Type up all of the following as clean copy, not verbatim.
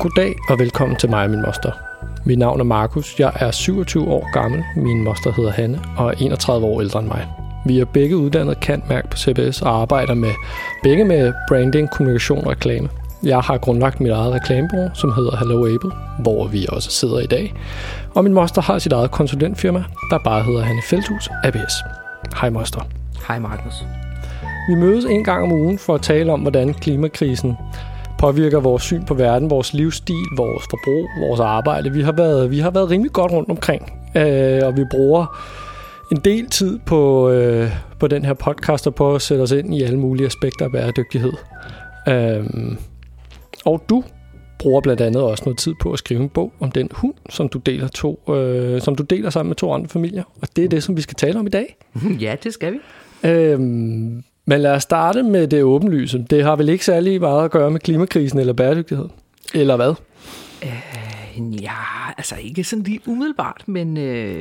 Goddag og velkommen til mig og min moster. Mit navn er Markus, jeg er 27 år gammel, min moster hedder Hanne og er 31 år ældre end mig. Vi er begge uddannet cand.merc på CBS og arbejder begge med branding, kommunikation og reklame. Jeg har grundlagt mit eget reklamebureau, som hedder Hello Able, hvor vi også sidder i dag. Og min moster har sit eget konsulentfirma, der bare hedder Hanne Feldhus ABS. Hej moster. Hej Markus. Vi mødes en gang om ugen for at tale om, hvordan klimakrisen påvirker vores syn på verden, vores livsstil, vores forbrug, vores arbejde. Vi har været rimelig godt rundt omkring, og vi bruger en del tid på den her podcast og på at sætte os ind i alle mulige aspekter af bæredygtighed. Og du bruger blandt andet også noget tid på at skrive en bog om den hund, som du deler sammen med 2 andre familier. Og det er det, som vi skal tale om i dag. Ja, det skal vi. Men lad os starte med det åbenlyse. Det har vel ikke særlig meget at gøre med klimakrisen eller bæredygtighed? Eller hvad? Ja, altså ikke sådan lige umiddelbart, men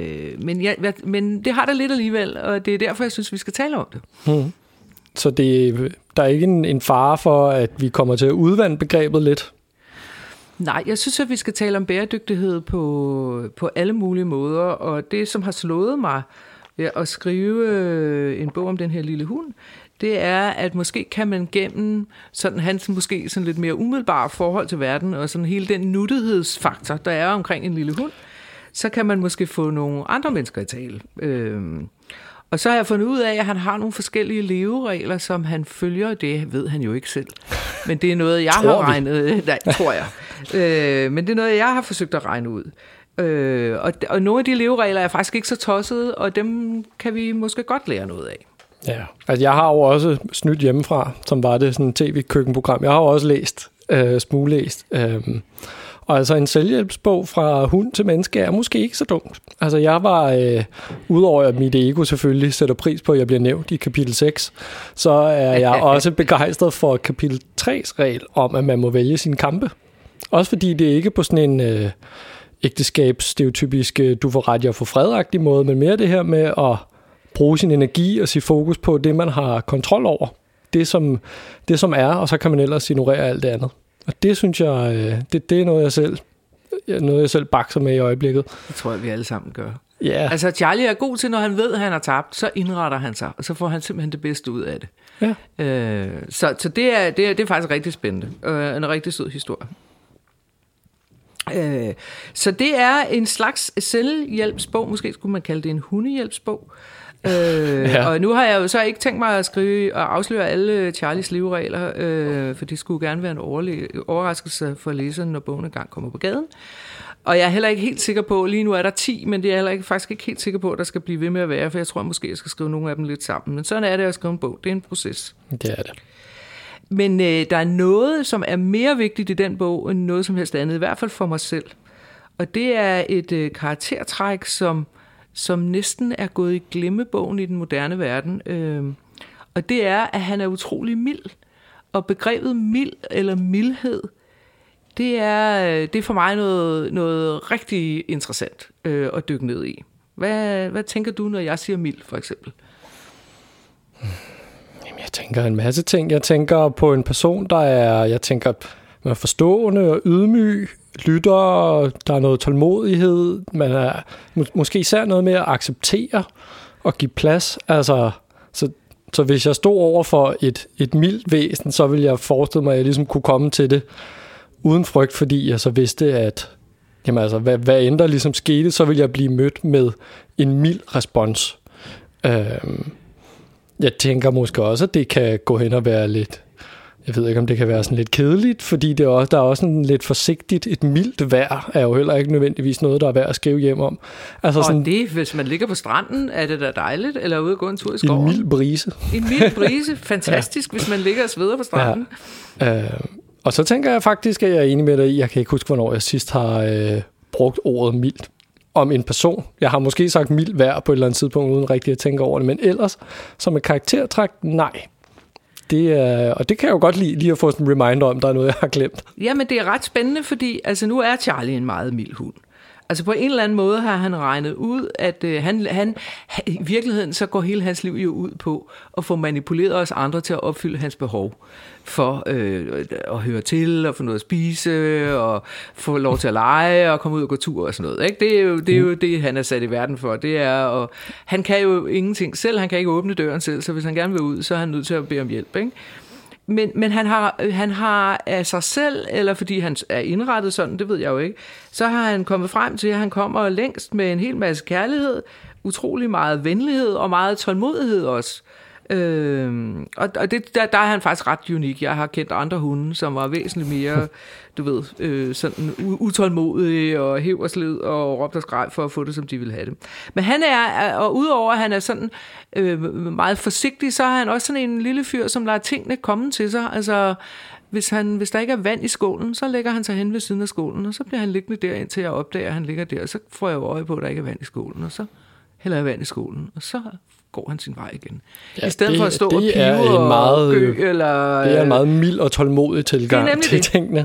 det har det lidt alligevel, og det er derfor, jeg synes, vi skal tale om det. Hmm. Så der er ikke en fare for, at vi kommer til at udvande begrebet lidt? Nej, jeg synes, at vi skal tale om bæredygtighed på alle mulige måder, og det, som har slået mig ved at skrive en bog om den her lille hund, det er, at måske kan man gennem sådan hans måske sådan lidt mere umiddelbare forhold til verden, og sådan hele den nuttighedsfaktor, der er omkring en lille hund, så kan man måske få nogle andre mennesker i tale. Og så har jeg fundet ud af, at han har nogle forskellige leveregler, som han følger. Det ved han jo ikke selv. Men det er noget, jeg har regnet... Nej, tror jeg. Men det er noget, jeg har forsøgt at regne ud. Og nogle af de leveregler er faktisk ikke så tossede, og dem kan vi måske godt lære noget af. Ja, altså jeg har jo også snydt hjemmefra, som var det sådan et tv-køkkenprogram. Jeg har jo også smuglæst. Og altså en selvhjælpsbog fra hund til menneske er måske ikke så dumt. Altså jeg var, udover at mit ego selvfølgelig sætter pris på, at jeg bliver nævnt i kapitel 6, så er jeg også begejstret for kapitel 3's regel om, at man må vælge sine kampe. Også fordi det ikke på sådan en ægteskabsstereotypisk, du får ret, jeg får fredagtig måde, men mere det her med at bruge sin energi og sige fokus på det, man har kontrol over. Det som er, og så kan man ellers ignorere alt det andet. Og det synes jeg, det er noget jeg selv bakser med i øjeblikket. Det tror jeg, vi alle sammen gør. Yeah. Altså Charlie er god til, når han ved, at han har tabt, så indretter han sig, og så får han simpelthen det bedste ud af det. Ja. Så det er faktisk rigtig spændende. En rigtig sød historie. Så det er en slags selvhjælpsbog, måske skulle man kalde det en hundehjælpsbog. Ja. Og nu har jeg jo så ikke tænkt mig at skrive og afsløre alle Charlies leveregler, for det skulle gerne være en overraskelse for læseren, når bogen engang kommer på gaden. Og jeg er heller ikke helt sikker på, lige nu er der 10, men det er heller faktisk ikke helt sikker på, at der skal blive ved med at være, for jeg tror måske, jeg skal skrive nogle af dem lidt sammen. Men sådan er det at skrive en bog. Det er en proces. Det er det. Men der er noget, som er mere vigtigt i den bog, end noget som helst andet, i hvert fald for mig selv. Og det er et karaktertræk, som næsten er gået i glemmebogen i den moderne verden. Og det er, at han er utrolig mild. Og begrebet mild eller mildhed, det er for mig noget rigtig interessant at dykke ned i. Hvad tænker du, når jeg siger mild, for eksempel? Jamen, jeg tænker en masse ting. Jeg tænker på en person, man er forstående og ydmyg, lytter, der er noget tålmodighed, man er måske især noget med at acceptere og give plads. Altså, så hvis jeg stod over for et mildt væsen, så ville jeg forestille mig, at jeg ligesom kunne komme til det uden frygt, fordi jeg så vidste, at jamen altså, hvad end der ligesom skete, så ville jeg blive mødt med en mild respons. Jeg tænker måske også, at det kan gå hen og være lidt... Jeg ved ikke, om det kan være sådan lidt kedeligt, fordi der er også sådan lidt forsigtigt. Et mildt vejr er jo heller ikke nødvendigvis noget, der er værd at skrive hjem om. Altså og sådan, det, hvis man ligger på stranden, er det da dejligt, eller ude og gå en tur i skoven. En mild brise. En mild brise. Fantastisk, ja. Hvis man ligger og sveder på stranden. Ja. Og så tænker jeg faktisk, at jeg er enig med dig i, jeg kan ikke huske, hvornår jeg sidst har brugt ordet mildt om en person. Jeg har måske sagt mildt vejr på et eller andet tidspunkt, uden rigtig at tænke over det, men ellers, som et karaktertræk, nej. Og det kan jeg jo godt lide, lige at få sådan en reminder om, der er noget, jeg har glemt. Jamen, det er ret spændende, fordi altså, nu er Charlie en meget mild hund. Altså på en eller anden måde har han regnet ud, at han i virkeligheden så går hele hans liv jo ud på at få manipuleret os andre til at opfylde hans behov for at høre til, og få noget at spise, og få lov til at lege, og komme ud og gå tur og sådan noget. Ikke? Det er jo det, han er sat i verden for. Det er, og han kan jo ingenting selv, han kan ikke åbne døren selv, så hvis han gerne vil ud, så er han nødt til at bede om hjælp. Ikke? Men han har af sig selv, eller fordi han er indrettet sådan, det ved jeg jo ikke, så har han kommet frem til, at han kommer længst med en hel masse kærlighed, utrolig meget venlighed og meget tålmodighed også. Og det, der er han faktisk ret unik. Jeg har kendt andre hunde, som var væsentligt mere, du ved, sådan utålmodige og hæv og slid og råbte og skreg for at få det, som de ville have det. Men han er, og udover at han er sådan meget forsigtig, så er han også sådan en lille fyr, som lader tingene komme til sig. Altså, hvis der ikke er vand i skålen, så lægger han sig hen ved siden af skålen, og så bliver han liggende der, indtil jeg opdager, at han ligger der, og så får jeg øje på, at der ikke er vand i skålen, og så hælder jeg vand i skålen, og så går han sin vej igen. Ja, i stedet for at stå og pive og gø, eller... Det er en meget mild og tålmodig tilgang til tingene.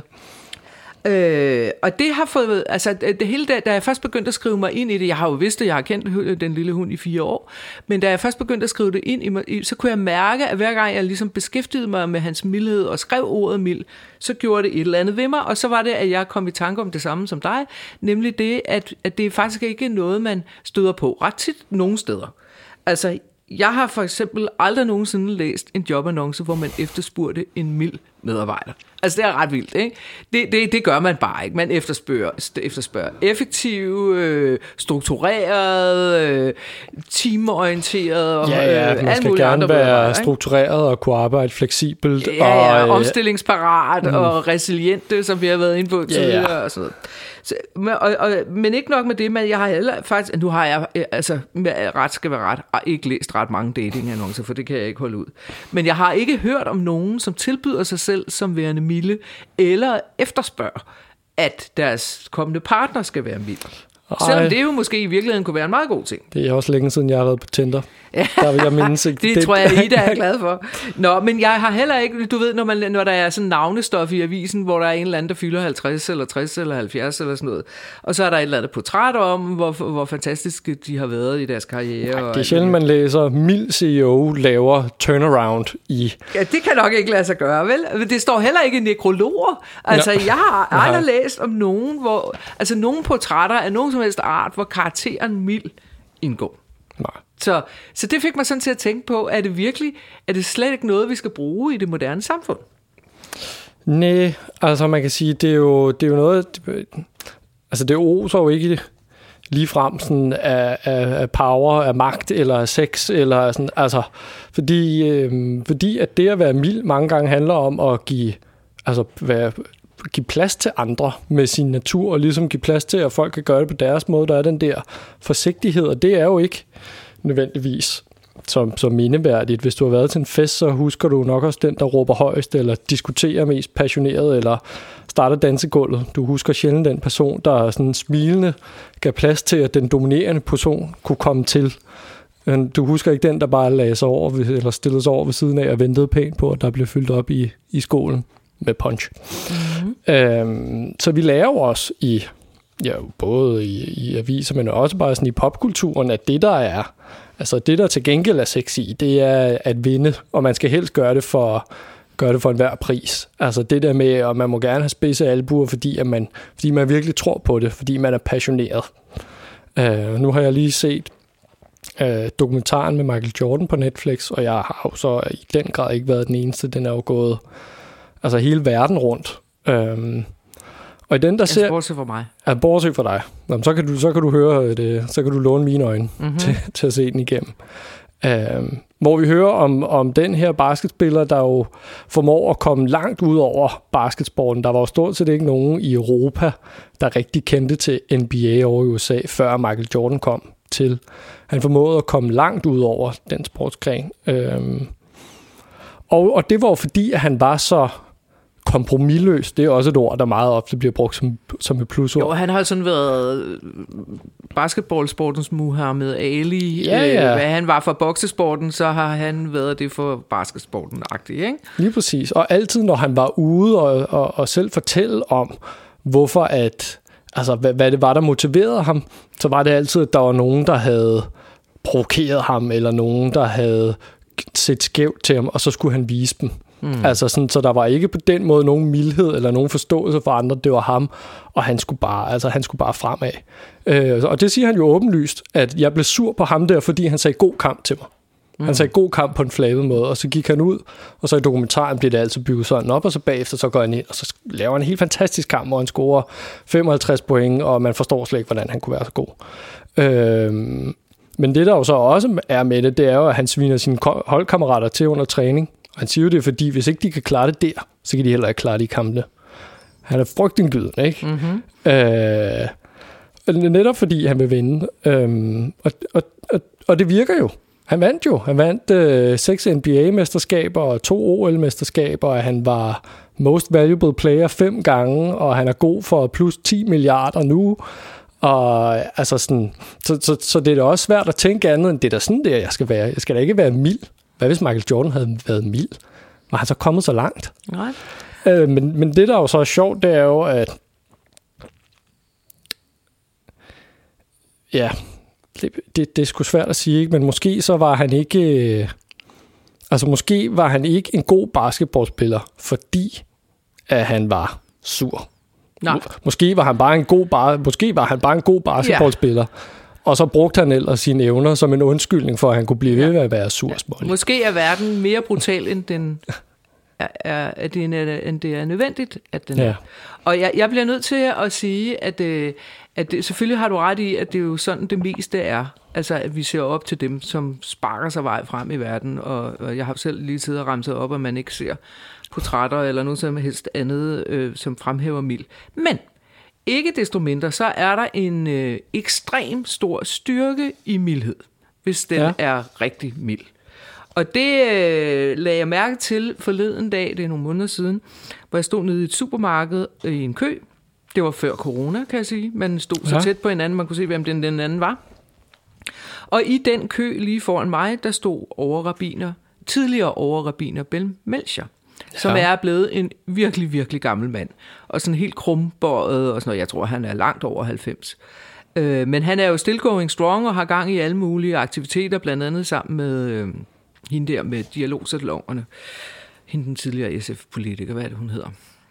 Og det har fået, altså det hele da jeg først begyndte at skrive mig ind i det, jeg har jo vidst, at jeg har kendt den lille hund i 4 år, men da jeg først begyndte at skrive det ind i mig, så kunne jeg mærke, at hver gang jeg ligesom beskæftigede mig med hans mildhed og skrev ordet mild, så gjorde det et eller andet ved mig, og så var det, at jeg kom i tanke om det samme som dig, nemlig det, at det faktisk ikke er noget, man støder på ret tit nogen steder. Altså, jeg har for eksempel aldrig nogensinde læst en jobannonce, hvor man efterspurgte en mild medarbejder. Altså, det er ret vildt, ikke? Det gør man bare ikke. Man efterspørger effektiv, struktureret, teamorienteret. Man skal gerne være struktureret og kunne arbejde fleksibelt. Og omstillingsparat og resiliente, som vi har været inde på tidligere og sådan noget. Men ikke nok med det, men jeg har heller faktisk, nu har jeg, altså ret skal være ret, og ikke læst ret mange datingannoncer, for det kan jeg ikke holde ud. Men jeg har ikke hørt om nogen, som tilbyder sig selv som værende milde, eller efterspørger, at deres kommende partner skal være mild. Selvom det jo måske i virkeligheden kunne være en meget god ting. Det er også længe siden, jeg har været på Tinder. Der vil jeg mindes ikke. Det tror jeg, Ida er glad for. Nå, men jeg har heller ikke, du ved, når der er sådan navnestof i avisen, hvor der er en eller anden, der fylder 50 eller 60 eller 70 eller sådan noget, og så er der et eller andet portræt om, hvor fantastiske de har været i deres karriere. Nej, det er sjældent, man læser, mild CEO laver turnaround i... Ja, det kan nok ikke lade sig gøre, vel? Det står heller ikke i nekrologer. Altså, jeg har aldrig læst om nogen, nogen portrætter af nogen som helst art, hvor karakteren mild indgår. Nej. Så det fik mig sådan til at tænke på, er det slet ikke noget, vi skal bruge i det moderne samfund? Nej, altså man kan sige, det er jo noget, altså det oser jo ikke ligefrem sådan af power, af magt eller af sex, eller sådan, altså, fordi at det at være mild mange gange handler om at give plads til andre med sin natur, og ligesom give plads til, at folk kan gøre det på deres måde. Der er den der forsigtighed, og det er jo ikke nødvendigvis som mindeværdigt. Hvis du har været til en fest, så husker du nok også den, der råber højst, eller diskuterer mest passioneret, eller starter dansegulvet. Du husker sjældent den person, der sådan smilende gav plads til, at den dominerende person kunne komme til. Du husker ikke den, der bare lagde sig over, eller stillede sig over ved siden af og ventede pænt på, at der blev fyldt op i skålen med punch. Mm-hmm. Så vi lærer jo også både i aviser, men også bare sådan i popkulturen, at det der til gengæld er sexy, det er at vinde, og man skal helst gøre det for enhver pris. Altså det der med, at man må gerne have spidse albuer, fordi man virkelig tror på det, fordi man er passioneret. Nu har jeg lige set dokumentaren med Michael Jordan på Netflix, og jeg har jo så i den grad ikke været den eneste. Den er jo gået hele verden rundt. Og i den der ser... Bortset for mig. Ja, bortset for dig. Jamen, så kan du høre det, så kan du låne mine øjne til at se den igennem. Hvor vi hører om den her basketspiller, der jo formår at komme langt ud over basketsporten. Der var jo stort set ikke nogen i Europa, der rigtig kendte til NBA over i USA, før Michael Jordan kom til. Han formåede at komme langt ud over den sportsgren. Og det var jo fordi, at han var så kompromisløs. Det er også et ord, der meget ofte bliver brugt som et plusord. Jo, han har sådan været basketballsportens Muhammad Ali. Ja. Hvad han var for boksesporten, så har han været det for basketsporten-agtigt, ikke? Lige præcis. Og altid, når han var ude og selv fortælle om, hvorfor at altså, hvad det var, der motiverede ham, så var det altid, at der var nogen, der havde provokeret ham, eller nogen, der havde set skævt til ham, og så skulle han vise dem. Altså sådan, så der var ikke på den måde nogen mildhed eller nogen forståelse for andre. Det var ham, og han skulle bare fremad. Og det siger han jo åbenlyst, at jeg blev sur på ham der, fordi han sagde god kamp til mig. Han sagde god kamp på en flabet måde, og så gik han ud, og så i dokumentaren bliver det altid bygget sådan op, og så bagefter så går han ind, og så laver han en helt fantastisk kamp, hvor han scorer 55 point, og man forstår slet ikke, hvordan han kunne være så god. Men det der jo så også er med det er jo, at han sviner sine holdkammerater til under træning. Og han siger jo det, fordi hvis ikke de kan klare det der, så kan de heller ikke klare det i kampene. Han er frygtindgydende, ikke? Netop fordi han vil vinde. Og det virker jo. Han vandt jo. Han vandt 6 NBA-mesterskaber og 2 OL-mesterskaber, og han var most valuable player 5 gange, og han er god for plus 10 milliarder nu. Og altså sådan, så det er da også svært at tænke andet, end det er da sådan, der jeg skal være. Jeg skal da ikke være mild. Hvad hvis Michael Jordan havde været mild? Var han så kommet så langt? Nej. Men det, der jo så er sjovt, det er jo, at ja, det er sgu svært at sige, ikke? Men måske så var han ikke måske var han ikke en god basketballspiller, fordi at han var sur. Nej. Måske var han bare en god basketballspiller. Ja. Og så brugte han ellers sine evner som en undskyldning for, at han kunne blive ved med at være sur. Ja. Måske er verden mere brutal, end det er nødvendigt, at den er. Og jeg bliver nødt til at sige, at selvfølgelig har du ret i, at det er jo sådan, det meste er. Altså, at vi ser op til dem, som sparker sig vej frem i verden. Og jeg har selv lige siddet og ramset op, at man ikke ser portrætter eller noget som helst andet, som fremhæver mild. Men ikke desto mindre, så er der en ekstrem stor styrke i mildhed, hvis den er rigtig mild. Og det lagde jeg mærke til forleden dag, det er nogle måneder siden, hvor jeg stod nede i et supermarked i en kø. Det var før corona, kan jeg sige. Man stod så tæt på hinanden, man kunne se, hvem den anden var. Og i den kø lige foran mig, der stod tidligere overrabbiner Ben Melcher, som er blevet en virkelig, virkelig gammel mand. Og sådan helt krumbøjet og sådan noget. Jeg tror, han er langt over 90. Men han er jo still going strong og har gang i alle mulige aktiviteter, blandt andet sammen med hende der med dialogsalongerne. Hende den tidligere SF-politiker, hvad er det, hun hedder?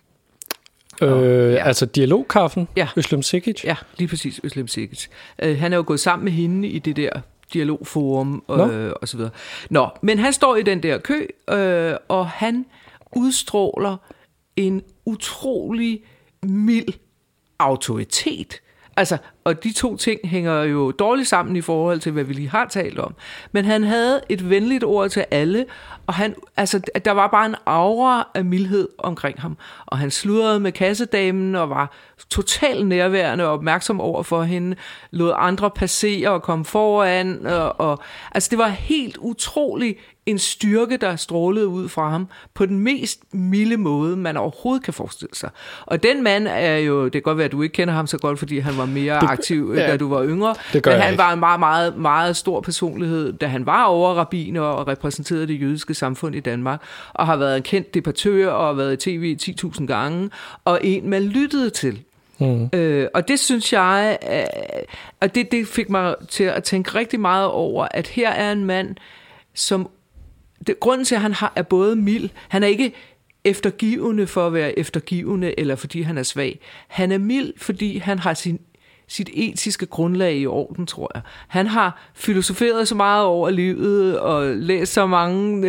Altså dialogkaffen? Ja. Özlem Cekic? Ja, lige præcis, Özlem Cekic. Han er jo gået sammen med hende i det der dialogforum og så videre. Nå, men han står i den der kø, og han udstråler en utrolig mild autoritet. Altså, og de to ting hænger jo dårligt sammen i forhold til, hvad vi lige har talt om. Men han havde et venligt ord til alle, og der var bare en aura af mildhed omkring ham. Og han sludrede med kassedamen og var totalt nærværende og opmærksom over for hende, lod andre passere og komme foran. Altså, det var helt utroligt en styrke, der strålede ud fra ham på den mest milde måde, man overhovedet kan forestille sig. Og den mand er jo, det kan godt være, at du ikke kender ham så godt, fordi han var mere aktiv, da du var yngre, men han var en meget, meget, meget stor personlighed, da han var overrabbiner og repræsenterede det jødiske samfund i Danmark, og har været en kendt debattør og har været i tv 10.000 gange, og en, man lyttede til. Og det synes jeg, og det fik mig til at tænke rigtig meget over, at her er en mand, som grunden til, at han er både mild, han er ikke eftergivende for at være eftergivende, eller fordi han er svag. Han er mild, fordi han har sit etiske grundlag i orden, tror jeg. Han har filosoferet så meget over livet, og læst så mange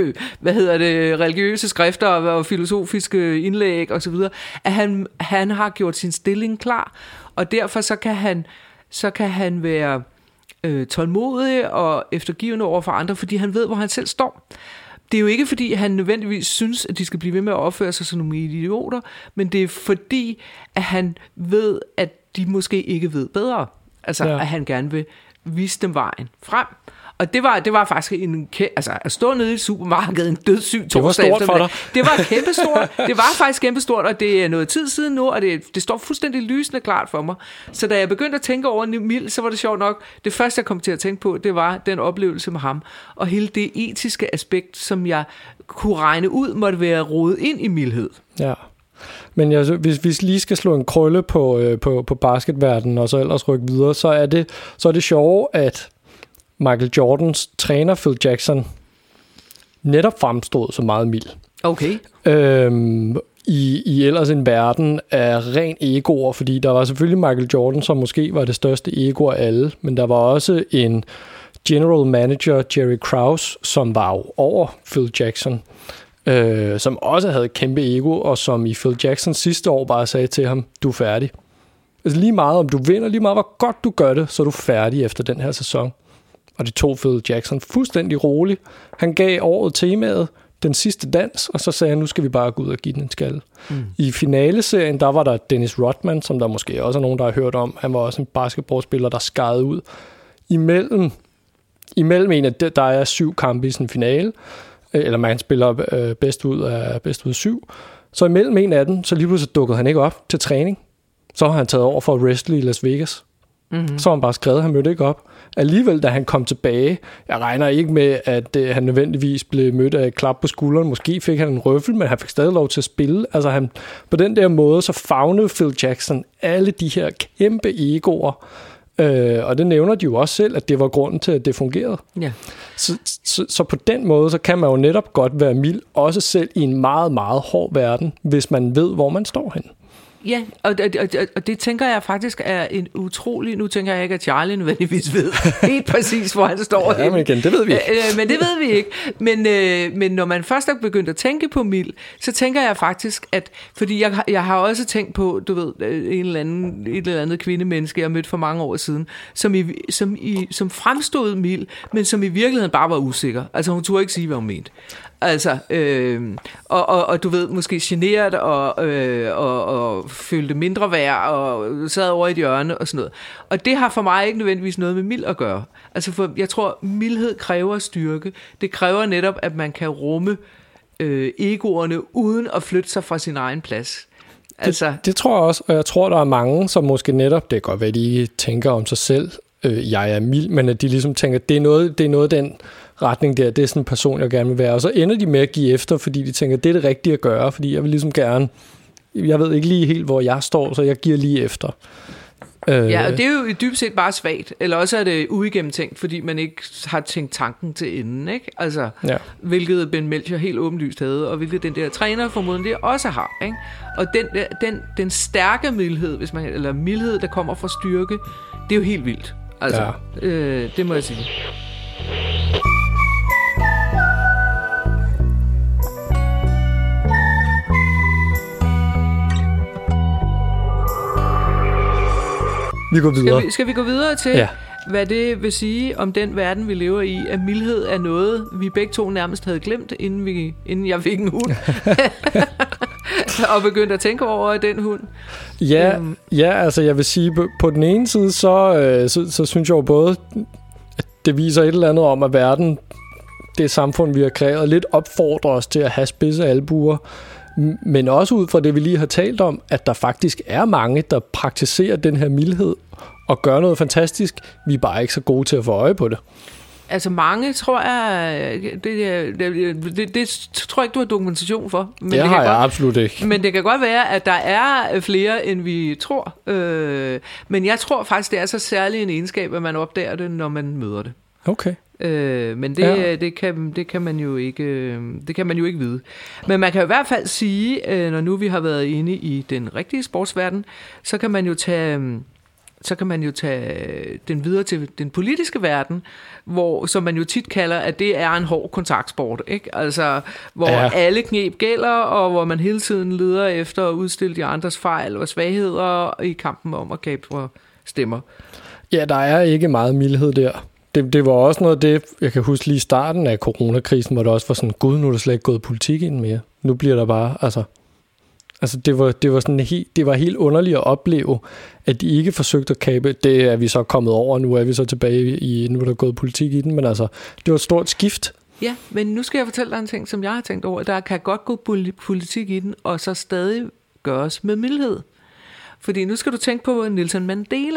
religiøse skrifter og filosofiske indlæg osv., at han har gjort sin stilling klar, og derfor så kan han være tålmodig og eftergivende over for andre, fordi han ved, hvor han selv står. Det er jo ikke, fordi han nødvendigvis synes, at de skal blive ved med at opføre sig som nogle idioter, men det er fordi, at han ved, at de måske ikke ved bedre. Altså, at han gerne vil vise dem vejen frem. Og det var faktisk at stå nede i et supermarked en dødssyg torsdag eftermiddag. Det var kæmpestort. Det var faktisk kæmpestort, og det er noget tid siden nu, og det står fuldstændig lysende klart for mig. Så da jeg begyndte at tænke over mild, så var det sjovt nok. Det første, jeg kom til at tænke på, det var den oplevelse med ham, og hele det etiske aspekt, som jeg kunne regne ud, måtte være rodet ind i mildhed. Ja. Men hvis vi lige skal slå en krølle på basketverdenen, og så ellers rykke videre, så er det sjovt, at Michael Jordans træner Phil Jackson netop fremstod så meget mild. Okay. I ellers en verden af ren egoer, fordi der var selvfølgelig Michael Jordan, som måske var det største ego af alle, men der var også en general manager, Jerry Krause, som var jo over Phil Jackson, som også havde et kæmpe ego, og som i Phil Jacksons sidste år bare sagde til ham, du er færdig. Altså lige meget om du vinder, lige meget hvor godt du gør det, så er du færdig efter den her sæson. Og det tog Phil Jackson fuldstændig roligt. Han gav året temaet, den sidste dans, og så sagde han, nu skal vi bare gå ud og give den en skalle. I finaleserien, der var der Dennis Rodman, som der måske også er nogen, der har hørt om. Han var også en basketballspiller, der skadede ud. Imellem en af der er 7 kampe i sådan en finale, eller man spiller bedst ud af 7. Så imellem en af dem, så lige pludselig dukkede han ikke op til træning. Så har han taget over for at wrestle i Las Vegas. Så har han bare skrevet, han mødte ikke op. Alligevel, da han kom tilbage, jeg regner ikke med, at han nødvendigvis blev mødt af et klap på skulderen. Måske fik han en røffel, men han fik stadig lov til at spille. Altså han, på den der måde, så favnede Phil Jackson alle de her kæmpe egoer. Og det nævner de jo også selv, at det var grunden til, at det fungerede. Ja. Så på den måde, så kan man jo netop godt være mild, også selv i en meget, meget hård verden, hvis man ved, hvor man står hen. Ja, og det tænker jeg faktisk er en utrolig... Nu tænker jeg ikke, at Charlie nødvendigvis ved helt præcis, hvor han står hen. Men igen, det ved vi ikke. Men det ved vi ikke. Men når man først er begyndt at tænke på mild, så tænker jeg faktisk, at... Fordi jeg har også tænkt på, du ved, et eller andet kvindemenneske, jeg mødte for mange år siden, som fremstod mild, men som i virkeligheden bare var usikker. Altså, hun turde ikke sige, hvad hun mente. Altså, og du ved, måske generet og følte mindre værd og sad over i et hjørne og sådan noget. Og det har for mig ikke nødvendigvis noget med mild at gøre. Altså, for jeg tror, mildhed kræver styrke. Det kræver netop, at man kan rumme egoerne uden at flytte sig fra sin egen plads. Altså, det tror jeg også, og jeg tror, der er mange, som måske netop, det kan godt være, at de ikke tænker om sig selv, jeg er mild, men at de ligesom tænker, det er noget den retning der, det er sådan en person, jeg gerne vil være. Og så ender de med at give efter, fordi de tænker, det er det rigtige at gøre, fordi jeg vil ligesom gerne, jeg ved ikke lige helt, hvor jeg står, så jeg giver lige efter. Ja, og det er jo dybt set bare svagt, eller også er det uigennemtænkt, fordi man ikke har tænkt tanken til enden, ikke? Altså, ja. Hvilket Ben Melchior helt åbenlyst havde, og hvilket den der træner formodentlig også har, ikke? Og den stærke mildhed, eller mildhed, der kommer fra styrke, det er jo helt vildt. Altså, ja. Det må jeg sige. Vi går videre. Skal vi gå videre til, hvad det vil sige om den verden, vi lever i, at mildhed er noget, vi begge to nærmest havde glemt, inden jeg fik en hund, og begyndte at tænke over den hund. Ja, altså jeg vil sige, på den ene side, så synes jeg jo både, at det viser et eller andet om, at verden, det samfund, vi har kreeret, lidt opfordrer os til at have spidse albuer, men også ud fra det, vi lige har talt om, at der faktisk er mange, der praktiserer den her mildhed og gør noget fantastisk. Vi er bare ikke så gode til at få øje på det. Altså mange, tror jeg, det tror jeg ikke, du har dokumentation for. Men det har jeg absolut ikke. Men det kan godt være, at der er flere, end vi tror. Men jeg tror faktisk, det er så særlig en egenskab, at man opdager det, når man møder det. Okay. Men det kan man jo ikke vide. Men man kan i hvert fald sige, når nu vi har været inde i den rigtige sportsverden, så kan man jo tage den videre til den politiske verden, som man jo tit kalder, at det er en hård kontaktsport, ikke? Altså, hvor alle kneb gælder, og hvor man hele tiden leder efter at udstille de andres fejl og svagheder i kampen om at kapre stemmer. Ja, der er ikke meget mildhed der. Det var også noget af det, jeg kan huske lige i starten af coronakrisen, hvor der også var sådan, gud, nu er der slet ikke gået politik ind mere. Nu bliver der bare, altså det var helt underligt at opleve, at de ikke forsøgte at kabe. Det er vi så kommet over, nu er vi så tilbage nu er der gået politik i den, men altså, det var et stort skift. Ja, men nu skal jeg fortælle dig en ting, som jeg har tænkt over. Der kan godt gå politik i den, og så stadig gøres med mildhed. Fordi nu skal du tænke på Nelson Mandela.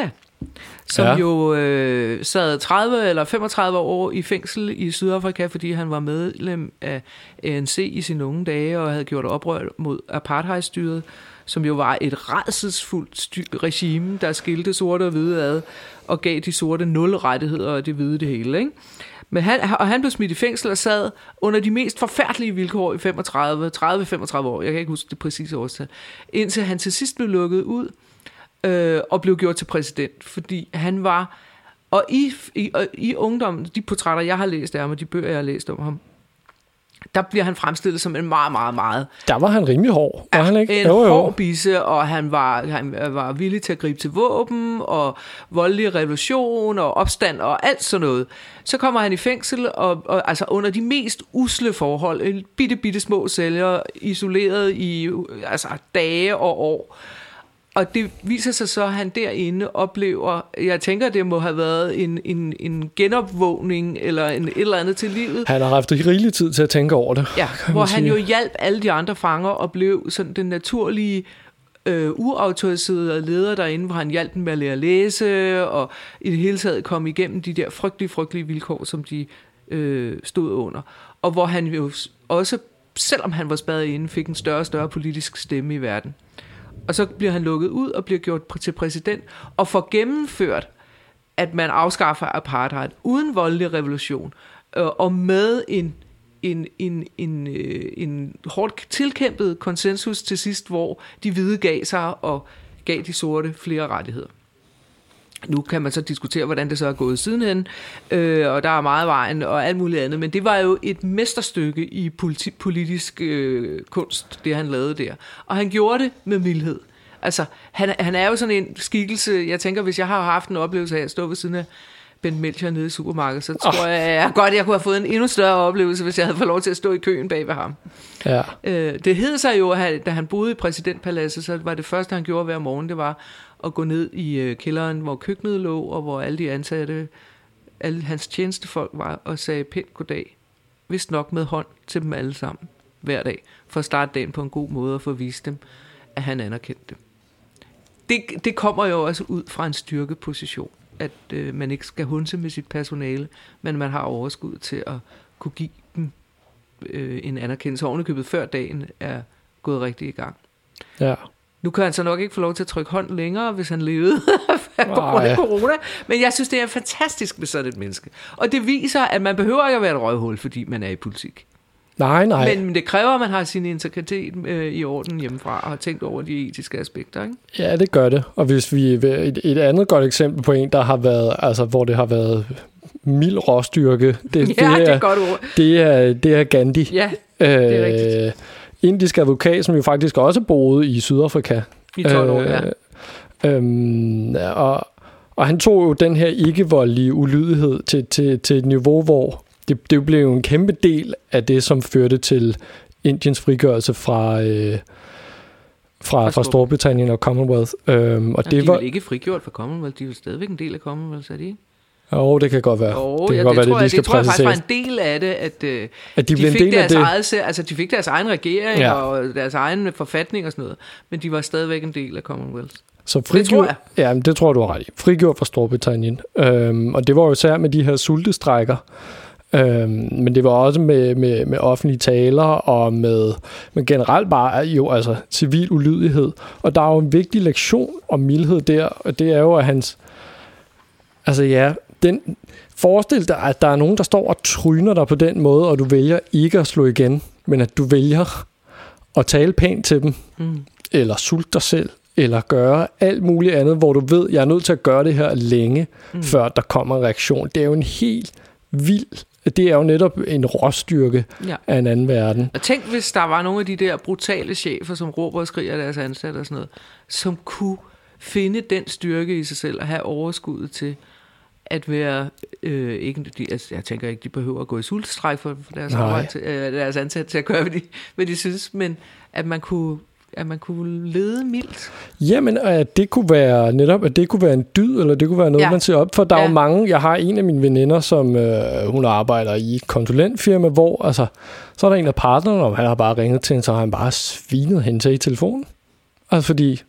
som jo sad 30 eller 35 år i fængsel i Sydafrika, fordi han var medlem af ANC i sine unge dage og havde gjort oprør mod apartheidstyret, som jo var et rædselsfuldt regime, der skilte sorte og hvide ad og gav de sorte 0 rettigheder og de hvide det hele, ikke? Men han blev smidt i fængsel og sad under de mest forfærdelige vilkår i 30-35 år, jeg kan ikke huske det præcise årstal, indtil han til sidst blev lukket ud og blev gjort til præsident, fordi han var, og i ungdommen, de portrætter, jeg har læst af ham, og de bøger, jeg har læst om ham, der bliver han fremstillet som en meget, meget, meget... Der var han rimelig hård, var han ikke? En hård bisse, og han var villig til at gribe til våben, og voldelig revolution, og opstand, og alt sådan noget. Så kommer han i fængsel, og altså under de mest usle forhold, bitte små celler, isoleret i altså dage og år. Og det viser sig så, at han derinde oplever, jeg tænker, det må have været en genopvågning, eller et eller andet til livet. Han har haft rigelig tid til at tænke over det. Ja, hvor han jo hjalp alle de andre fanger, og blev sådan den naturlige, uautoriserede leder derinde, hvor han hjalp dem med at lære at læse, og i det hele taget komme igennem de der frygtelige vilkår, som de stod under. Og hvor han jo også, selvom han var spærret inde, fik en større og større politisk stemme i verden. Og så bliver han lukket ud og bliver gjort til præsident og får gennemført, at man afskaffer apartheid uden voldelig revolution og med en hårdt tilkæmpet konsensus til sidst, hvor de hvide gav sig og gav de sorte flere rettigheder. Nu kan man så diskutere, hvordan det så er gået sidenhen, og der er meget vejen og alt muligt andet, men det var jo et mesterstykke i politisk kunst, det han lavede der. Og han gjorde det med mildhed. Altså, han er jo sådan en skikkelse, jeg tænker, hvis jeg har haft en oplevelse af at stå ved siden af Bent Melchior nede i supermarkedet, så tror jeg godt, jeg kunne have fået en endnu større oplevelse, hvis jeg havde fået lov til at stå i køen bag ved ham. Ja. Det hed sig jo, da han boede i præsidentpaladset, så var det første, han gjorde hver morgen, det var at gå ned i kælderen, hvor køkkenet lå, og hvor alle de ansatte, alle hans tjenestefolk var, og sagde pænt goddag, vist nok med hånd til dem alle sammen, hver dag, for at starte dagen på en god måde, og for at vise dem, at han anerkendte dem. Det kommer jo også ud fra en styrkeposition, at man ikke skal hunse med sit personale, men man har overskud til at kunne give dem en anerkendelse, ovenikøbet før dagen er gået rigtig i gang. Ja. Nu kan han så nok ikke få lov til at trykke hånd længere, hvis han levede på grund af corona. Men jeg synes, det er fantastisk med sådan et menneske. Og det viser, at man behøver ikke at være et røghul, fordi man er i politik. Nej. Men det kræver, at man har sin integritet i orden hjemmefra, og har tænkt over de etiske aspekter, ikke? Ja, det gør det. Og hvis vi et andet godt eksempel på en, der har været, altså hvor det har været mild råstyrke. Det er et godt ord. Det er Gandhi. Ja, det er rigtigt. Indisk advokat, som jo faktisk også boede i Sydafrika. I 12 år, ja. Og han tog jo den her ikke-voldelige ulydighed til et niveau, hvor det blev jo en kæmpe del af det, som førte til Indiens frigørelse fra Storbritannien og Commonwealth. Og de var ikke frigjort fra Commonwealth, de er jo stadigvæk en del af Commonwealth, er de ikke? Jo, det kan godt være. Det tror jeg faktisk var en del af det, at de fik deres eget, altså de fik deres egen regering og deres egen forfatning og sådan noget, men de var stadigvæk en del af Commonwealth. Så frigjort, det tror jeg, du har ret i. Frigjort fra Storbritannien. Og det var jo især med de her sultestrækker. Men det var også med offentlige taler og med generelt bare jo altså civil ulydighed. Og der er jo en vigtig lektion om mildhed der, og det er jo at hans forestil dig, at der er nogen, der står og tryner dig på den måde, og du vælger ikke at slå igen, men at du vælger at tale pænt til dem, eller sulte dig selv, eller gøre alt muligt andet, hvor du ved, jeg er nødt til at gøre det her længe, før der kommer en reaktion. Det er jo en helt vild, det er jo netop en råstyrke af en anden verden. Og tænk, hvis der var nogle af de der brutale chefer, som råber og skriger deres ansatte og sådan noget, som kunne finde den styrke i sig selv og have overskuddet til at være jeg tænker ikke, de behøver at gå i sultestræk for deres arbejde, deres ansatte til at gøre, hvad de synes, men at man kunne lede mildt. Jamen, at det kunne være netop, at det kunne være en dyd, eller det kunne være noget, man ser op for. Der er jo mange, jeg har en af mine veninder, som hun arbejder i et konsulentfirma, hvor altså, så er der en af partnerne, og han har bare ringet til hende, så har han bare svinet hende til i telefonen. Altså fordi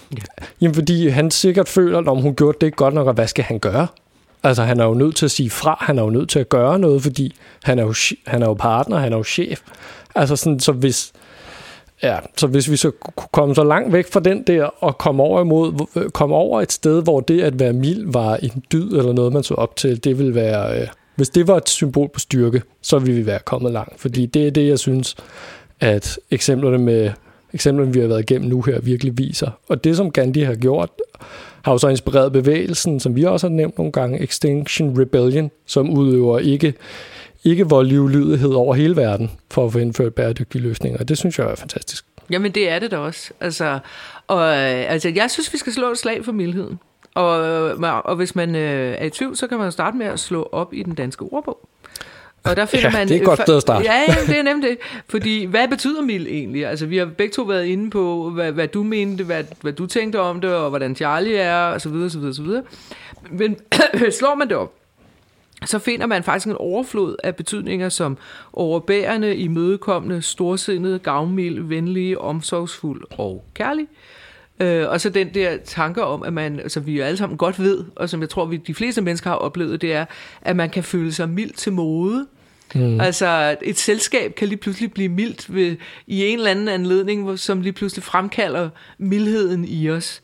Jamen, fordi han sikkert føler, at hun gjorde det ikke godt nok, og hvad skal han gøre? Altså, han er jo nødt til at sige fra, han er jo nødt til at gøre noget, fordi han er jo partner, han er jo chef. Altså sådan, så hvis vi så kunne komme så langt væk fra den der, og komme over et sted, hvor det at være mild var en dyd, eller noget, man så op til, det ville være... Hvis det var et symbol på styrke, så ville vi være kommet langt. Fordi det er det, jeg synes, at eksemplerne, vi har været igennem nu her, virkelig viser. Og det, som Gandhi har gjort, har jo så inspireret bevægelsen, som vi også har nævnt nogle gange, Extinction Rebellion, som udøver ikke voldelig ulydighed over hele verden for at få indført bæredygtige løsninger. Det synes jeg er fantastisk. Jamen, det er det da også. Altså, jeg synes, vi skal slå et slag for mildheden. Og hvis man er i tvivl, så kan man jo starte med at slå op i den danske ordbog. Og der finder man, det er et godt sted at starte. Ja, det er nemlig det. Fordi, hvad betyder mild egentlig? Altså, vi har begge to været inde på, hvad du mente, hvad du tænkte om det, og hvordan Charlie er, og så videre, så videre, så videre. Men slår man det op, så finder man faktisk en overflod af betydninger som overbærende, imødekommende, storsindede, gavmild, venlige, omsorgsfuld og kærlig. Og så den der tanker om, at man, altså vi jo alle sammen godt ved, og som jeg tror, de fleste mennesker har oplevet, det er, at man kan føle sig mild til mode. Altså et selskab kan lige pludselig blive mildt i en eller anden anledning, som lige pludselig fremkalder mildheden i os.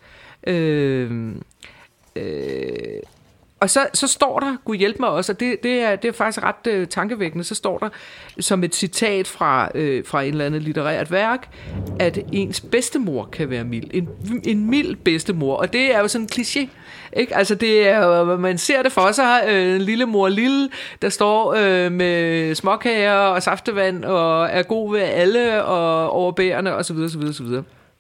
Og så står der, Gud hjælp mig også, og det er faktisk ret tankevækkende, så står der som et citat fra en eller anden litterært værk, at ens bedstemor kan være mild. En mild bedstemor, og det er jo sådan en kliché. Ikke? Altså det er, man ser det for sig, en lille mor lille, der står med småkager og saftevand og er god ved alle og overbærende og så videre, så videre, så videre.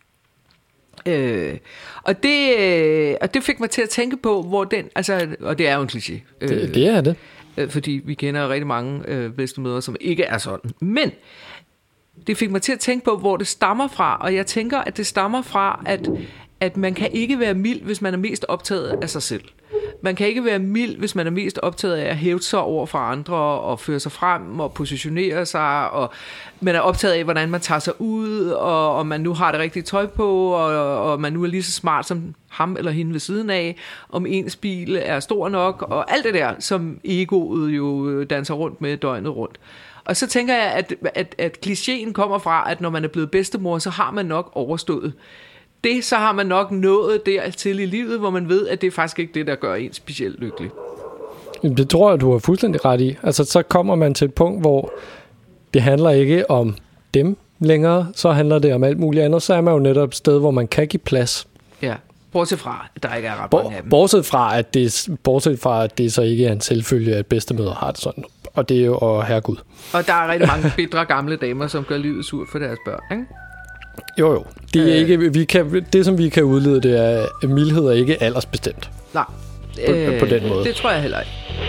Og det fik mig til at tænke på, hvor den, altså, og det er jo en kliché. Det er det. Fordi vi kender rigtig mange bedstemødre, som ikke er sådan. Men det fik mig til at tænke på, hvor det stammer fra, og jeg tænker, at det stammer fra, at man kan ikke være mild, hvis man er mest optaget af sig selv. Man kan ikke være mild, hvis man er mest optaget af at hæve sig over for andre og føre sig frem og positionere sig, og man er optaget af, hvordan man tager sig ud, og om man nu har det rigtige tøj på, og man nu er lige så smart som ham eller hende ved siden af, om ens bil er stor nok, og alt det der, som egoet jo danser rundt med døgnet rundt. Og så tænker jeg, at klichéen kommer fra, at når man er blevet bedstemor, så har man nok overstået det, så har man nok nået dertil i livet, hvor man ved, at det er faktisk ikke det, der gør en specielt lykkelig. Det tror jeg, du har fuldstændig ret i. Altså, så kommer man til et punkt, hvor det handler ikke om dem længere, så handler det om alt muligt andet. Så er man jo netop et sted, hvor man kan give plads. Ja, bortset fra, at der ikke er ret mange af dem. Bortset fra, at det så ikke er en selvfølge, at bedstemødre har det sådan. Og det er jo herregud. Og der er rigtig mange bitre gamle damer, som gør livet surt for deres børn, ikke? Jo. Det er ikke, det, som vi kan udlede, det er, at mildhed er ikke aldersbestemt. Nej. På den måde. Det tror jeg heller ikke.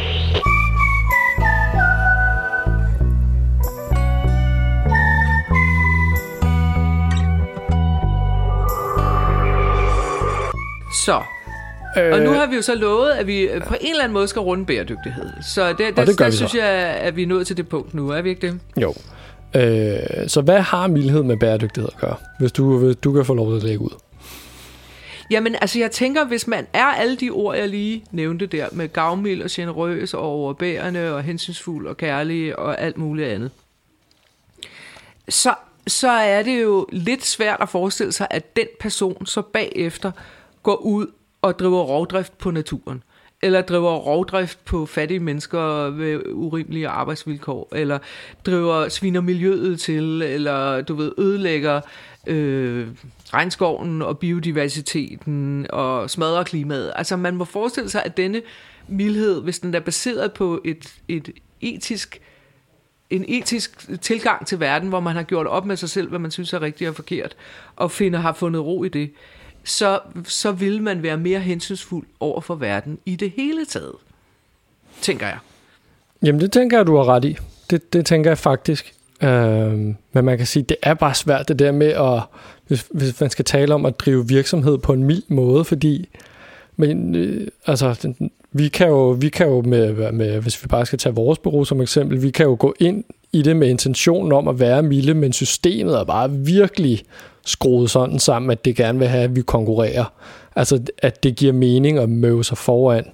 Så. Og nu har vi jo så lovet, at vi på en eller anden måde skal runde bæredygtighed. Så det synes jeg, at vi er nået til det punkt nu. Er vi ikke det? Jo. Så hvad har mildhed med bæredygtighed at gøre, hvis du kan få lov til at lægge ud? Jamen, altså jeg tænker, hvis man er alle de ord, jeg lige nævnte der, med gavmild og generøs og overbærende og hensynsfuld og kærlig og alt muligt andet, så er det jo lidt svært at forestille sig, at den person så bagefter går ud og driver rovdrift på naturen, eller driver rovdrift på fattige mennesker ved urimelige arbejdsvilkår, eller sviner miljøet til, eller du ved, ødelægger regnskoven og biodiversiteten og smadrer klimaet. Altså man må forestille sig, at denne mildhed, hvis den er baseret på en etisk tilgang til verden, hvor man har gjort op med sig selv, hvad man synes er rigtigt og forkert, og har fundet ro i det, så vil man være mere hensynsfuld over for verden i det hele taget, tænker jeg. Jamen det tænker jeg, du har ret i. Det tænker jeg faktisk. Men man kan sige, det er bare svært det der med at, hvis man skal tale om at drive virksomhed på en mild måde, fordi vi kan jo med, hvis vi bare skal tage vores bureau som eksempel, vi kan jo gå ind i det med intentionen om at være milde, men systemet er bare virkelig skruet sådan sammen, at det gerne vil have, at vi konkurrerer. Altså, at det giver mening at møve sig foran.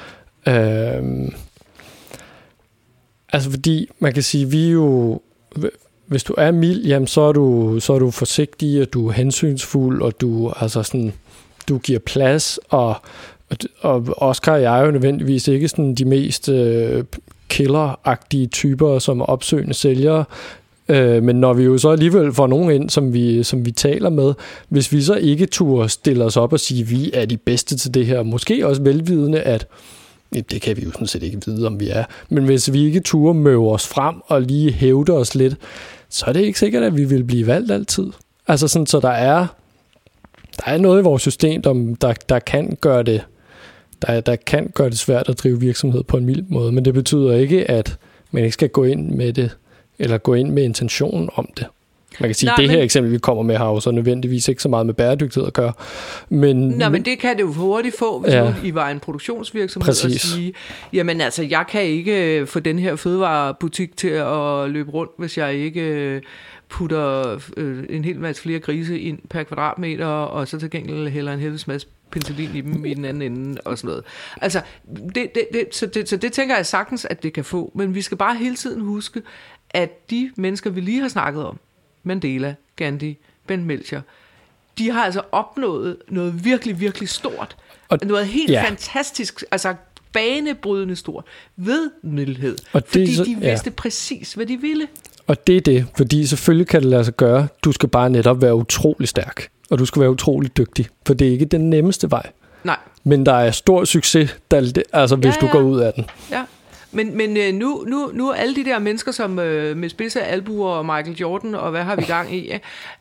Altså, fordi man kan sige, vi jo... Hvis du er mild, jamen, så er du forsigtig, og du er hensynsfuld, og du giver plads, og Oscar og jeg er jo nødvendigvis ikke sådan de mest killeragtige typer, som er opsøgende sælgere, men når vi jo så alligevel får nogen ind, som vi taler med, hvis vi så ikke turde stille os op og sige, at vi er de bedste til det her, måske også velvidende, at det kan vi jo sådan set ikke vide, om vi er, men hvis vi ikke turde møve os frem og lige hævde os lidt, så er det ikke sikkert, at vi vil blive valgt altid. Altså sådan, så der er noget i vores system, der kan gøre det, der kan gøre det svært at drive virksomhed på en mild måde, men det betyder ikke, at man ikke skal gå ind med det, eller gå ind med intentionen om det. Man kan sige, at her eksempel, vi kommer med, har jo så nødvendigvis ikke så meget med bæredygtighed at gøre. Men det kan det jo hurtigt få, hvis nu I var en produktionsvirksomhed. Præcis. Og sige, jamen altså, jeg kan ikke få den her fødevarebutik til at løbe rundt, hvis jeg ikke putter en hel masse flere grise ind per kvadratmeter, og så til gengæld hælder en hel masse penicillin i dem i den anden ende, og sådan noget. Altså, så det tænker jeg sagtens, at det kan få, men vi skal bare hele tiden huske, at de mennesker, vi lige har snakket om, Mandela, Gandhi, Ben Melcher, de har altså opnået noget virkelig, virkelig stort. Og noget helt fantastisk, altså banebrydende stort, ved mildhed. Fordi de vidste præcis, hvad de ville. Og det er det, fordi selvfølgelig kan det lade sig gøre. Du skal bare netop være utrolig stærk, og du skal være utrolig dygtig, for det er ikke den nemmeste vej. Nej. Men der er stor succes, hvis du går ud af den. Ja. Men nu alle de der mennesker, som med spidse albuer og Michael Jordan, og hvad har vi gang i,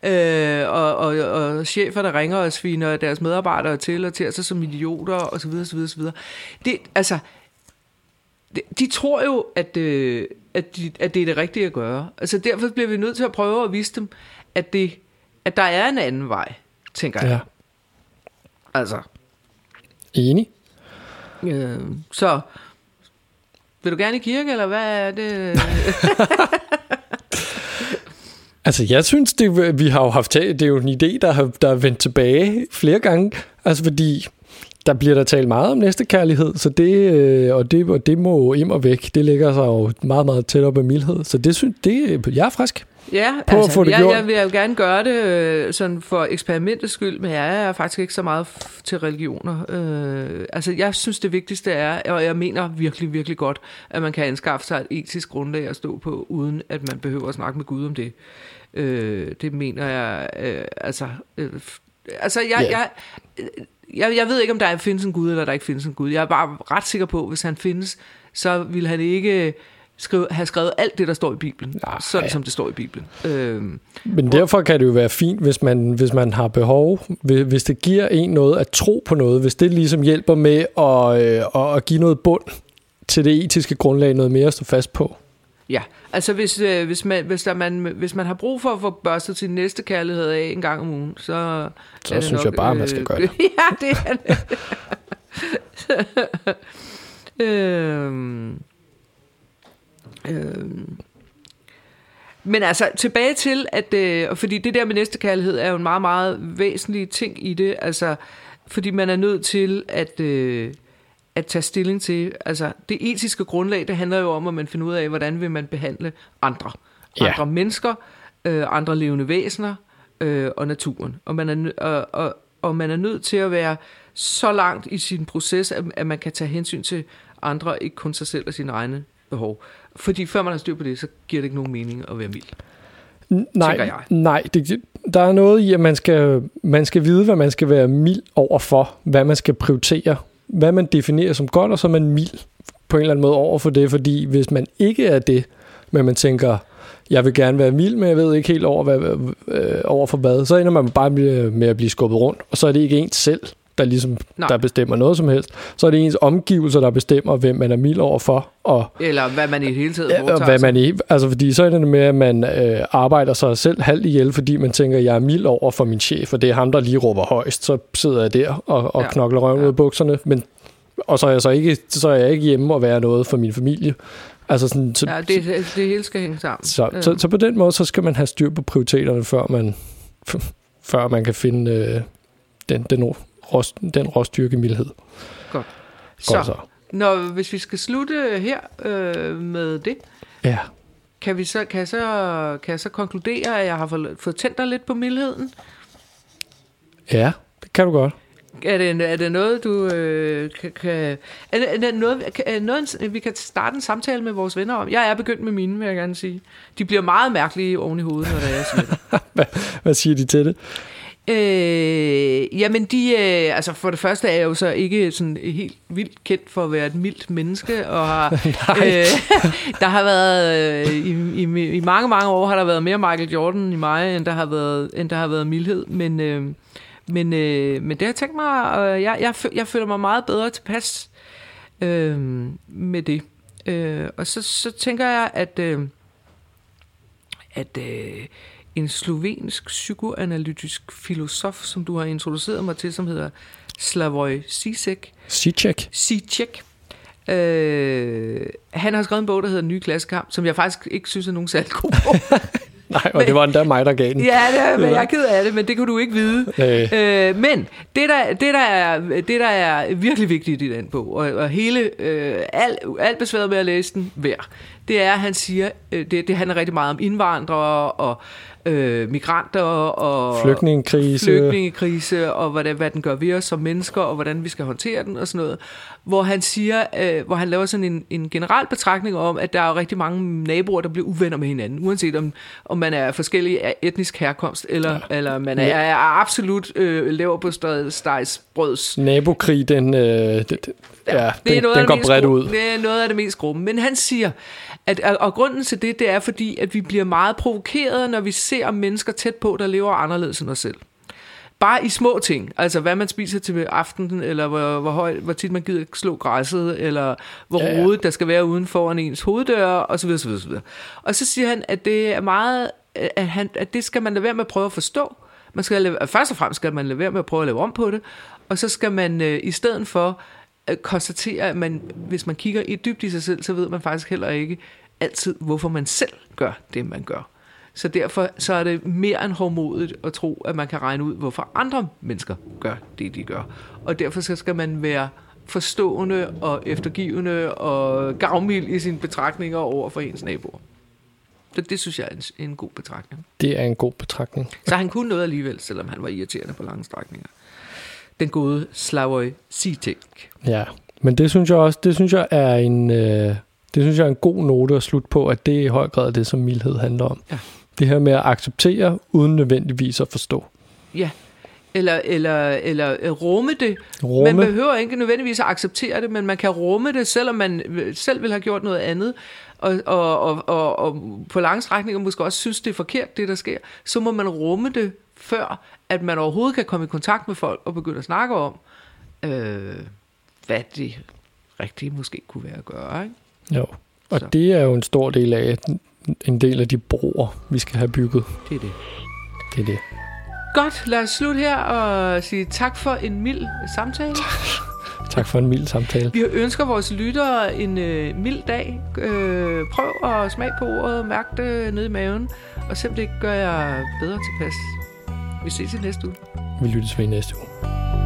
og chefer, der ringer og sviner deres medarbejdere til, og til sig som idioter, og så videre, så videre, så videre. Det, altså, de tror jo, at det er det rigtige at gøre. Altså, derfor bliver vi nødt til at prøve at vise dem, at der er en anden vej, tænker jeg. Altså. Enig. Så... Vil du gerne i kirke, eller hvad er det? Altså, jeg synes, vi har jo haft det er jo en idé, der er vendt tilbage flere gange. Altså, fordi der bliver der talt meget om næstekærlighed, så det må im og væk. Det ligger sig jo meget, meget tæt op af mildhed. Så det synes jeg er frisk. Ja, altså, jeg vil jo gerne gøre det sådan for eksperimentets skyld, men jeg er faktisk ikke så meget til religioner. Altså, jeg synes, det vigtigste er, og jeg mener virkelig, virkelig godt, at man kan anskaffe sig et etisk grundlag at stå på, uden at man behøver at snakke med Gud om det. Det mener jeg, jeg ved ikke, om der findes en Gud, eller der ikke findes en Gud. Jeg er bare ret sikker på, at hvis han findes, så vil han ikke... have skrevet alt det, der står i Bibelen, sådan som det står i Bibelen. Men derfor kan det jo være fint, hvis man har behov, hvis det giver en noget at tro på noget, hvis det ligesom hjælper med at give noget bund til det etiske grundlag, noget mere at stå fast på. Ja, altså hvis man har brug for at få børstet sin næste kærlighed af en gang om ugen, så synes nok, jeg bare, man skal gøre det. Ja, det er det. Men altså tilbage til at fordi det der med næstekærlighed er jo en meget, meget væsentlig ting i det, altså fordi man er nødt til at tage stilling til, altså det etiske grundlag, det handler jo om, at man finder ud af, hvordan vil man behandle andre mennesker, andre levende væsener og naturen, og man er nødt til at være så langt i sin proces, at man kan tage hensyn til andre, ikke kun sig selv og sine egne behov. Fordi før man har styr på det, så giver det ikke nogen mening at være mild. Nej, der er noget i, at man skal vide, hvad man skal være mild overfor, hvad man skal prioritere, hvad man definerer som godt, og så er man mild på en eller anden måde overfor det, fordi hvis man ikke er det, men man tænker, jeg vil gerne være mild, men jeg ved ikke helt over for hvad, så ender man bare med at blive skubbet rundt, og så er det ikke ens selv, der bestemmer noget som helst. Så er det ens omgivelser, der bestemmer, hvem man er mild overfor. Eller hvad man i det hele taget foretager sig. Fordi så er det med, at man arbejder sig selv halvt ihjel, fordi man tænker, jeg er mild over for min chef, og det er ham, der lige råber højst. Så sidder jeg der og knokler røven ud af bukserne. Men Og så er jeg ikke hjemme og være noget for min familie. Altså sådan, ja, det hele skal hænge sammen. Så på den måde, så skal man have styr på prioriteterne, før man kan finde den råstyrkemildhed. Godt. Så. Hvis vi skal slutte her med det, ja. Kan jeg så konkludere, at jeg har fået tændt dig lidt på mildheden? Ja, det kan du godt. Er det noget, du kan... Er det noget, vi kan starte en samtale med vores venner om? Jeg er begyndt med mine, vil jeg gerne sige. De bliver meget mærkelige oven i hovedet, når der er sådan. Hvad siger de til det? Jamen altså for det første er jeg jo så ikke sådan helt vildt kendt for at være et mildt menneske, og har, der har været i mange år har der været mere Michael Jordan i mig, end der har været mildhed, men det har jeg tænkt mig, og jeg føler mig meget bedre tilpas med det, og så tænker jeg at en slovensk psykoanalytisk filosof, som du har introduceret mig til, som hedder Slavoj Žižek. Han har skrevet en bog, der hedder Nye Klassekamp, som jeg faktisk ikke synes er nogen særlig god bog. Nej, og det var endda mig, der gav den. Ja, jeg er ked af det, men det kan du ikke vide. Men det der er virkelig vigtigt i den bog, og hele alt besværet med at læse den værd, det er, at han siger, det handler rigtig meget om indvandrere og migranter og flygtningekrise og hvad den gør ved os som mennesker, og hvordan vi skal håndtere den og sådan noget. Hvor han siger, hvor han laver sådan en generel betragtning om, at der er rigtig mange naboer, der bliver uvenner med hinanden, uanset om man er forskellig af etnisk herkomst, eller man er absolut leverpostejsbrøds. Nabokrig, den går bredt ud. Det er noget af det mest grumme. Men han siger, og grunden til det er fordi, at vi bliver meget provokeret, når vi ser mennesker tæt på, der lever anderledes end os selv. Bare i små ting, altså hvad man spiser til aftenen, eller hvor tit man gider slå græsset, eller hvor rodet der skal være uden foran ens hoveddør, og så videre. Og så siger han, at det er meget, at det skal man lade være med at prøve at forstå. Først og fremmest skal man lade være med at prøve at lave om på det, og så skal man i stedet for konstatere, at hvis man kigger dybt i sig selv, så ved man faktisk heller ikke altid, hvorfor man selv gør det, man gør. Så derfor så er det mere end hårdmodigt at tro, at man kan regne ud, hvorfor andre mennesker gør det, de gør. Og derfor så skal man være forstående og eftergivende og gavmild i sine betragtninger over for ens naboer. Så det synes jeg er en god betragtning. Det er en god betragtning. Så han kunne noget alligevel, selvom han var irriterende på lange strækninger. Den gode Slavoj Žižek. Ja, men det synes jeg er en god note at slutte på, at det er i høj grad det, som mildhed handler om. Ja. Det her med at acceptere, uden nødvendigvis at forstå. Ja, eller rumme det. Man behøver ikke nødvendigvis at acceptere det, men man kan rumme det, selvom man selv vil have gjort noget andet, og på lange strækninger måske også synes, det er forkert, det der sker. Så må man rumme det, før at man overhovedet kan komme i kontakt med folk og begynde at snakke om, hvad det rigtigt måske kunne være at gøre, ikke? Jo, og så. Det er jo en stor del af de broer, vi skal have bygget. Det er det. Godt, lad os slutte her og sige tak for en mild samtale. Tak for en mild samtale. Vi ønsker vores lyttere en mild dag. Prøv at smage på ordet, mærk det nede i maven, og se om det ikke gør jer bedre tilpas. Vi ses i næste uge. Vi lyttes ved i næste uge.